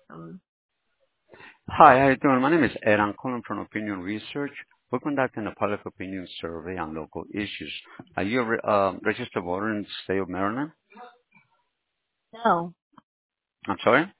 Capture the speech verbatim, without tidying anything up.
Um, Hi, how you doing? My name is Ed. I'm calling from Opinion Research. We're conducting a public opinion survey on local issues. Are you a re- uh, registered voter in the state of Maryland? no, I'm sorry?